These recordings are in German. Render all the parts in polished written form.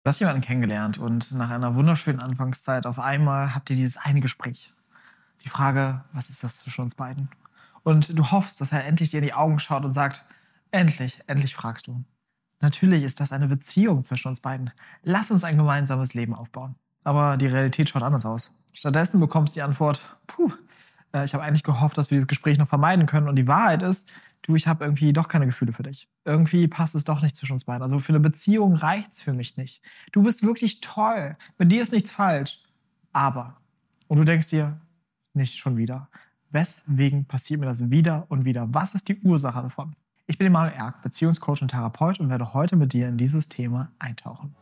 Du hast jemanden kennengelernt und nach einer wunderschönen Anfangszeit auf einmal habt ihr dieses eine Gespräch. Die Frage: „Was ist das zwischen uns beiden?“ Und du hoffst, dass er endlich dir in die Augen schaut und sagt: „Endlich, endlich fragst du. Natürlich ist das eine Beziehung zwischen uns beiden. Lass uns ein gemeinsames Leben aufbauen.“ Aber die Realität schaut anders aus. Stattdessen bekommst du die Antwort: „Puh, ich habe eigentlich gehofft, dass wir dieses Gespräch noch vermeiden können.“ Und die Wahrheit ist: „Du, ich habe irgendwie doch keine Gefühle für dich. Irgendwie passt es doch nicht zwischen uns beiden. Also, für eine Beziehung reicht's für mich nicht. Du bist wirklich toll. Mit dir ist nichts falsch. Aber“ und du denkst dir: „Nicht schon wieder. Weswegen passiert mir das wieder und wieder? Was ist die Ursache davon?“ Ich bin Emanuel Erk, Beziehungscoach und Therapeut und werde heute mit dir in dieses Thema eintauchen.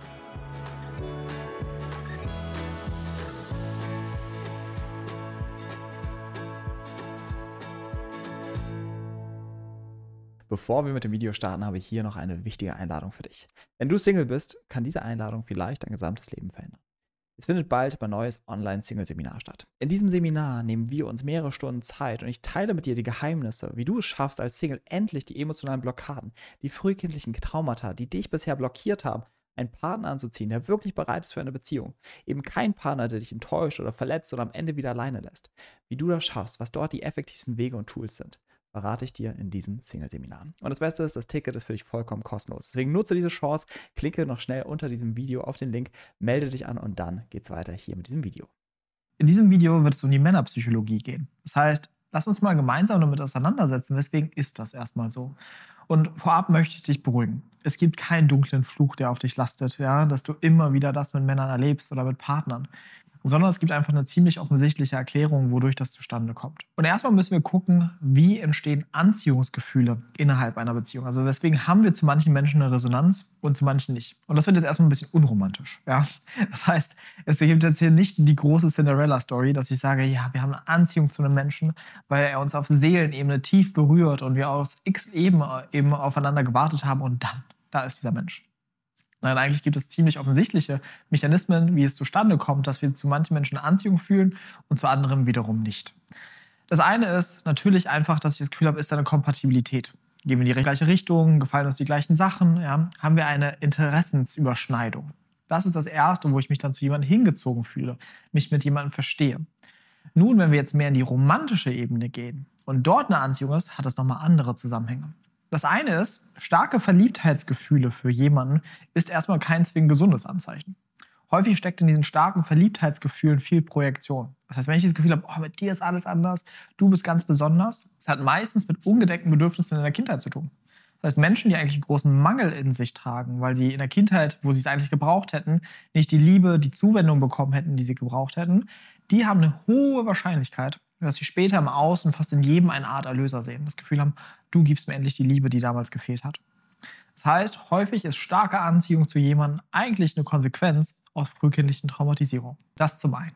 Bevor wir mit dem Video starten, habe ich hier noch eine wichtige Einladung für dich. Wenn du Single bist, kann diese Einladung vielleicht dein gesamtes Leben verändern. Es findet bald mein neues Online-Single-Seminar statt. In diesem Seminar nehmen wir uns mehrere Stunden Zeit und ich teile mit dir die Geheimnisse, wie du es schaffst, als Single endlich die emotionalen Blockaden, die frühkindlichen Traumata, die dich bisher blockiert haben, einen Partner anzuziehen, der wirklich bereit ist für eine Beziehung. Eben kein Partner, der dich enttäuscht oder verletzt oder am Ende wieder alleine lässt. Wie du das schaffst, was dort die effektivsten Wege und Tools sind, verrate ich dir in diesem Single-Seminar. Und das Beste ist, das Ticket ist für dich vollkommen kostenlos. Deswegen nutze diese Chance, klicke noch schnell unter diesem Video auf den Link, melde dich an und dann geht's weiter hier mit diesem Video. In diesem Video wird es um die Männerpsychologie gehen. Das heißt, lass uns mal gemeinsam damit auseinandersetzen, weswegen ist das erstmal so. Und vorab möchte ich dich beruhigen. Es gibt keinen dunklen Fluch, der auf dich lastet, ja, dass du immer wieder das mit Männern erlebst oder mit Partnern, sondern es gibt einfach eine ziemlich offensichtliche Erklärung, wodurch das zustande kommt. Und erstmal müssen wir gucken, wie entstehen Anziehungsgefühle innerhalb einer Beziehung. Also weswegen haben wir zu manchen Menschen eine Resonanz und zu manchen nicht. Und das wird jetzt erstmal ein bisschen unromantisch. Ja? Das heißt, es gibt jetzt hier nicht die große Cinderella-Story, dass ich sage, ja, wir haben eine Anziehung zu einem Menschen, weil er uns auf Seelenebene tief berührt und wir aus x eben aufeinander gewartet haben und dann, da ist dieser Mensch. Nein, eigentlich gibt es ziemlich offensichtliche Mechanismen, wie es zustande kommt, dass wir zu manchen Menschen Anziehung fühlen und zu anderen wiederum nicht. Das eine ist natürlich einfach, dass ich das Gefühl habe, ist da eine Kompatibilität. Gehen wir in die gleiche Richtung, gefallen uns die gleichen Sachen, ja? Haben wir eine Interessensüberschneidung. Das ist das Erste, wo ich mich dann zu jemandem hingezogen fühle, mich mit jemandem verstehe. Nun, wenn wir jetzt mehr in die romantische Ebene gehen und dort eine Anziehung ist, hat das nochmal andere Zusammenhänge. Das eine ist, starke Verliebtheitsgefühle für jemanden ist erstmal kein zwingend gesundes Anzeichen. Häufig steckt in diesen starken Verliebtheitsgefühlen viel Projektion. Das heißt, wenn ich das Gefühl habe, oh, mit dir ist alles anders, du bist ganz besonders, das hat meistens mit ungedeckten Bedürfnissen in der Kindheit zu tun. Das heißt, Menschen, die eigentlich einen großen Mangel in sich tragen, weil sie in der Kindheit, wo sie es eigentlich gebraucht hätten, nicht die Liebe, die Zuwendung bekommen hätten, die sie gebraucht hätten, die haben eine hohe Wahrscheinlichkeit, dass sie später im Außen fast in jedem eine Art Erlöser sehen. Das Gefühl haben, du gibst mir endlich die Liebe, die damals gefehlt hat. Das heißt, häufig ist starke Anziehung zu jemandem eigentlich eine Konsequenz aus frühkindlichen Traumatisierung. Das zum einen.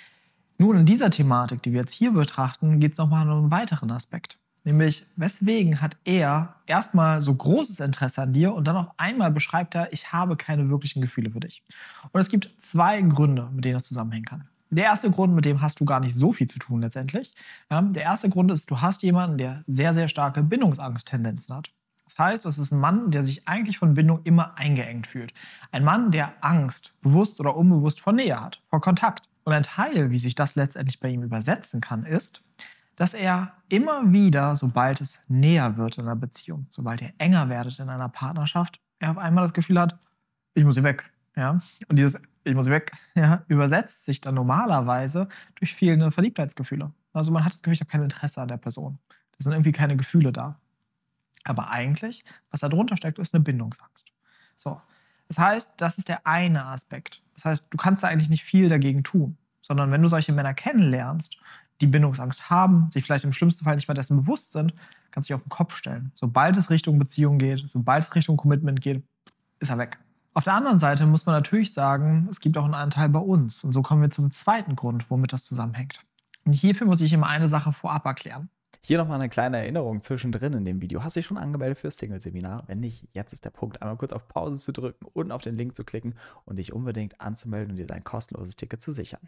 Nun, in dieser Thematik, die wir jetzt hier betrachten, geht es nochmal um einen weiteren Aspekt. Nämlich, weswegen hat er erstmal so großes Interesse an dir und dann auf einmal beschreibt er, ich habe keine wirklichen Gefühle für dich. Und es gibt zwei Gründe, mit denen das zusammenhängen kann. Der erste Grund, mit dem hast du gar nicht so viel zu tun letztendlich. Ja, der erste Grund ist, du hast jemanden, der sehr, sehr starke Bindungsangsttendenzen hat. Das heißt, es ist ein Mann, der sich eigentlich von Bindung immer eingeengt fühlt. Ein Mann, der Angst, bewusst oder unbewusst, vor Nähe hat, vor Kontakt. Und ein Teil, wie sich das letztendlich bei ihm übersetzen kann, ist, dass er immer wieder, sobald es näher wird in einer Beziehung, sobald ihr enger werdet in einer Partnerschaft, er auf einmal das Gefühl hat, ich muss hier weg. Ja? Und dieses ich muss hier weg, ja, übersetzt sich dann normalerweise durch fehlende Verliebtheitsgefühle. Also man hat das Gefühl, ich habe kein Interesse an der Person. Es sind irgendwie keine Gefühle da. Aber eigentlich, was da drunter steckt, ist eine Bindungsangst. So. Das heißt, das ist der eine Aspekt. Das heißt, du kannst da eigentlich nicht viel dagegen tun, sondern wenn du solche Männer kennenlernst, die Bindungsangst haben, sich vielleicht im schlimmsten Fall nicht mal dessen bewusst sind, kannst du dich auf den Kopf stellen. Sobald es Richtung Beziehung geht, sobald es Richtung Commitment geht, ist er weg. Auf der anderen Seite muss man natürlich sagen, es gibt auch einen Anteil bei uns. Und so kommen wir zum zweiten Grund, womit das zusammenhängt. Und hierfür muss ich immer eine Sache vorab erklären. Hier nochmal eine kleine Erinnerung zwischendrin in dem Video. Hast du dich schon angemeldet fürs Single-Seminar? Wenn nicht, jetzt ist der Punkt, einmal kurz auf Pause zu drücken und auf den Link zu klicken und dich unbedingt anzumelden und dir dein kostenloses Ticket zu sichern.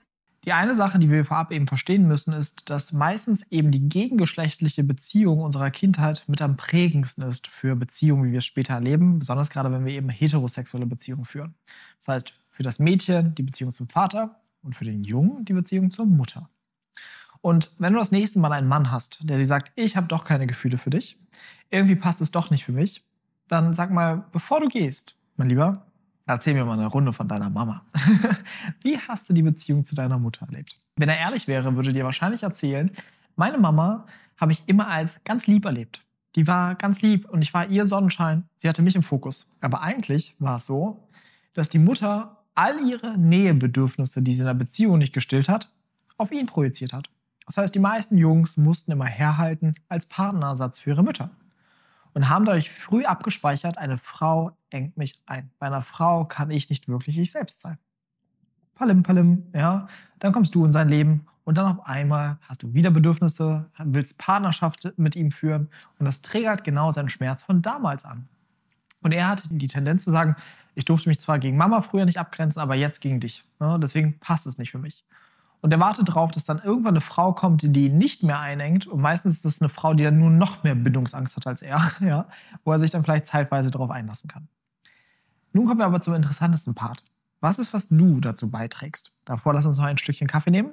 Die eine Sache, die wir vorab eben verstehen müssen, ist, dass meistens eben die gegengeschlechtliche Beziehung unserer Kindheit mit am prägendsten ist für Beziehungen, wie wir es später erleben, besonders gerade wenn wir eben heterosexuelle Beziehungen führen. Das heißt, für das Mädchen die Beziehung zum Vater und für den Jungen die Beziehung zur Mutter. Und wenn du das nächste Mal einen Mann hast, der dir sagt, ich habe doch keine Gefühle für dich, irgendwie passt es doch nicht für mich, dann sag mal, bevor du gehst, mein Lieber, erzähl mir mal eine Runde von deiner Mama. Wie hast du die Beziehung zu deiner Mutter erlebt? Wenn er ehrlich wäre, würde dir wahrscheinlich erzählen, meine Mama habe ich immer als ganz lieb erlebt. Die war ganz lieb und ich war ihr Sonnenschein. Sie hatte mich im Fokus. Aber eigentlich war es so, dass die Mutter all ihre Nähebedürfnisse, die sie in der Beziehung nicht gestillt hat, auf ihn projiziert hat. Das heißt, die meisten Jungs mussten immer herhalten als Partnerersatz für ihre Mütter und haben dadurch früh abgespeichert, eine Frau engt mich ein. Bei einer Frau kann ich nicht wirklich ich selbst sein. Palim, palim, ja. Dann kommst du in sein Leben und dann auf einmal hast du wieder Bedürfnisse, willst Partnerschaft mit ihm führen und das triggert genau seinen Schmerz von damals an. Und er hatte die Tendenz zu sagen, ich durfte mich zwar gegen Mama früher nicht abgrenzen, aber jetzt gegen dich. Ja, deswegen passt es nicht für mich. Und er wartet darauf, dass dann irgendwann eine Frau kommt, die ihn nicht mehr einengt. Und meistens ist das eine Frau, die dann nur noch mehr Bindungsangst hat als er, ja, wo er sich dann vielleicht zeitweise darauf einlassen kann. Nun kommen wir aber zum interessantesten Part. Was ist, was du dazu beiträgst? Davor lass uns noch ein Stückchen Kaffee nehmen.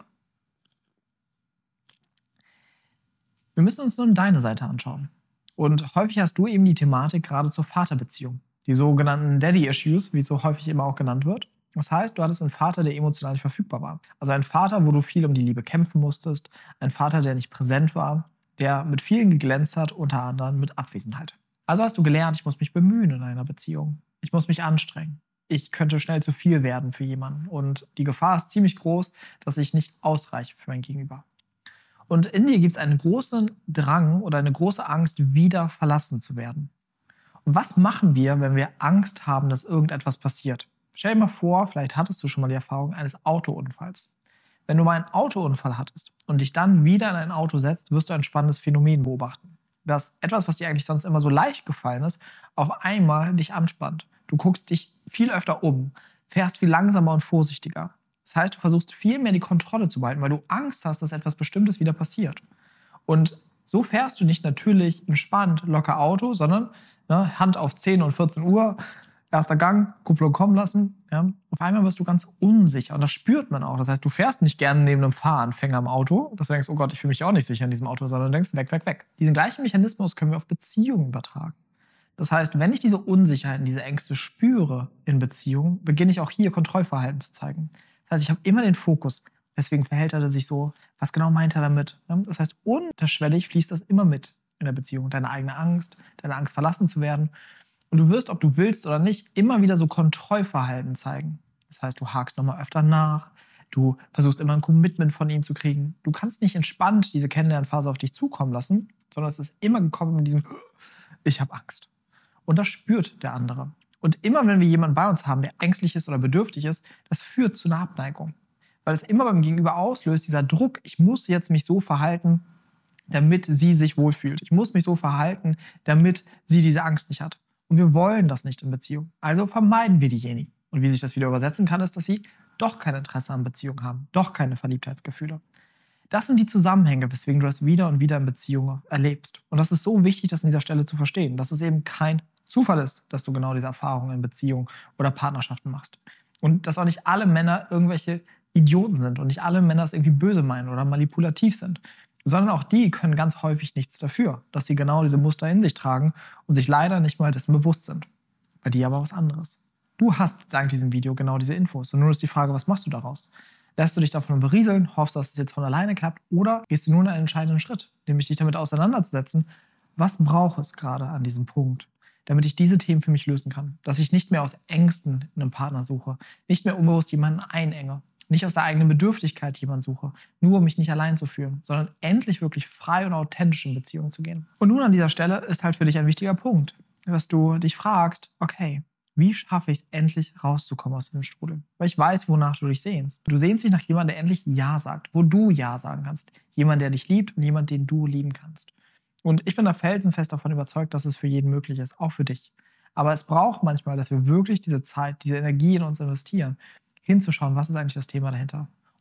Wir müssen uns nun deine Seite anschauen. Und häufig hast du eben die Thematik gerade zur Vaterbeziehung. Die sogenannten Daddy-Issues, wie es so häufig immer auch genannt wird. Das heißt, du hattest einen Vater, der emotional nicht verfügbar war. Also ein Vater, wo du viel um die Liebe kämpfen musstest. Ein Vater, der nicht präsent war, der mit vielen geglänzt hat, unter anderem mit Abwesenheit. Also hast du gelernt, ich muss mich bemühen in einer Beziehung. Ich muss mich anstrengen. Ich könnte schnell zu viel werden für jemanden. Und die Gefahr ist ziemlich groß, dass ich nicht ausreiche für mein Gegenüber. Und in dir gibt es einen großen Drang oder eine große Angst, wieder verlassen zu werden. Und was machen wir, wenn wir Angst haben, dass irgendetwas passiert? Stell dir mal vor, vielleicht hattest du schon mal die Erfahrung eines Autounfalls. Wenn du mal einen Autounfall hattest und dich dann wieder in ein Auto setzt, wirst du ein spannendes Phänomen beobachten. Dass etwas, was dir eigentlich sonst immer so leicht gefallen ist, auf einmal dich anspannt. Du guckst dich viel öfter um, fährst viel langsamer und vorsichtiger. Das heißt, du versuchst viel mehr die Kontrolle zu behalten, weil du Angst hast, dass etwas Bestimmtes wieder passiert. Und so fährst du nicht natürlich entspannt locker Auto, sondern Hand auf 10 und 14 Uhr, erster Gang, Kupplung kommen lassen. Ja. Auf einmal wirst du ganz unsicher und das spürt man auch. Das heißt, du fährst nicht gerne neben einem Fahranfänger im Auto, dass du denkst, oh Gott, ich fühle mich auch nicht sicher in diesem Auto, sondern du denkst, weg, weg, weg. Diesen gleichen Mechanismus können wir auf Beziehungen übertragen. Das heißt, wenn ich diese Unsicherheiten, diese Ängste spüre in Beziehungen, beginne ich auch hier Kontrollverhalten zu zeigen. Das heißt, ich habe immer den Fokus. Deswegen verhält er sich so. Was genau meint er damit? Das heißt, unterschwellig fließt das immer mit in der Beziehung. Deine eigene Angst, deine Angst verlassen zu werden. Und du wirst, ob du willst oder nicht, immer wieder so Kontrollverhalten zeigen. Das heißt, du hakst nochmal öfter nach. Du versuchst immer ein Commitment von ihm zu kriegen. Du kannst nicht entspannt diese Kennenlernphase auf dich zukommen lassen, sondern es ist immer gekommen mit diesem, ich habe Angst. Und das spürt der andere. Und immer, wenn wir jemanden bei uns haben, der ängstlich ist oder bedürftig ist, das führt zu einer Abneigung. Weil es immer beim Gegenüber auslöst, dieser Druck, ich muss jetzt mich so verhalten, damit sie sich wohlfühlt. Ich muss mich so verhalten, damit sie diese Angst nicht hat. Und wir wollen das nicht in Beziehung. Also vermeiden wir diejenigen. Und wie sich das wieder übersetzen kann, ist, dass sie doch kein Interesse an Beziehung haben, doch keine Verliebtheitsgefühle. Das sind die Zusammenhänge, weswegen du das wieder und wieder in Beziehungen erlebst. Und das ist so wichtig, das an dieser Stelle zu verstehen, dass es eben kein Zufall ist, dass du genau diese Erfahrungen in Beziehungen oder Partnerschaften machst. Und dass auch nicht alle Männer irgendwelche Idioten sind und nicht alle Männer es irgendwie böse meinen oder manipulativ sind, sondern auch die können ganz häufig nichts dafür, dass sie genau diese Muster in sich tragen und sich leider nicht mal dessen bewusst sind. Bei dir aber was anderes. Du hast dank diesem Video genau diese Infos und nun ist die Frage, was machst du daraus? Lässt du dich davon berieseln, hoffst, dass es jetzt von alleine klappt oder gehst du nun einen entscheidenden Schritt, nämlich dich damit auseinanderzusetzen, was braucht es gerade an diesem Punkt, damit ich diese Themen für mich lösen kann, dass ich nicht mehr aus Ängsten einen Partner suche, nicht mehr unbewusst jemanden einenge, nicht aus der eigenen Bedürftigkeit jemanden suche, nur um mich nicht allein zu fühlen, sondern endlich wirklich frei und authentisch in Beziehungen zu gehen. Und nun an dieser Stelle ist halt für dich ein wichtiger Punkt, dass du dich fragst, okay, wie schaffe ich es endlich rauszukommen aus diesem Strudel? Weil ich weiß, wonach du dich sehnst. Du sehnst dich nach jemandem, der endlich Ja sagt, wo du Ja sagen kannst. Jemand, der dich liebt und jemand, den du lieben kannst. Und ich bin da felsenfest davon überzeugt, dass es für jeden möglich ist, auch für dich. Aber es braucht manchmal, dass wir wirklich diese Zeit, diese Energie in uns investieren, hinzuschauen, was ist eigentlich das Thema dahinter.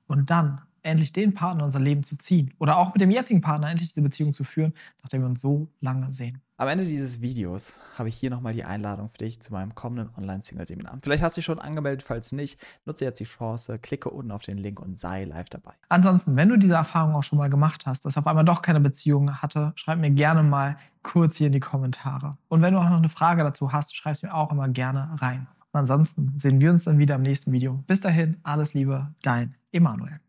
und dann endlich den Partner in unser Leben zu ziehen oder auch mit dem jetzigen Partner endlich diese Beziehung zu führen, nachdem wir uns so lange sehen. Am Ende dieses Videos habe ich hier nochmal die Einladung für dich zu meinem kommenden Online-Single-Seminar. Vielleicht hast du dich schon angemeldet, falls nicht, nutze jetzt die Chance, klicke unten auf den Link und sei live dabei. Ansonsten, wenn du diese Erfahrung auch schon mal gemacht hast, dass auf einmal doch keine Beziehung hatte, schreib mir gerne mal kurz hier in die Kommentare. Und wenn du auch noch eine Frage dazu hast, schreib es mir auch immer gerne rein. Und ansonsten sehen wir uns dann wieder im nächsten Video. Bis dahin, alles Liebe, dein Emanuel.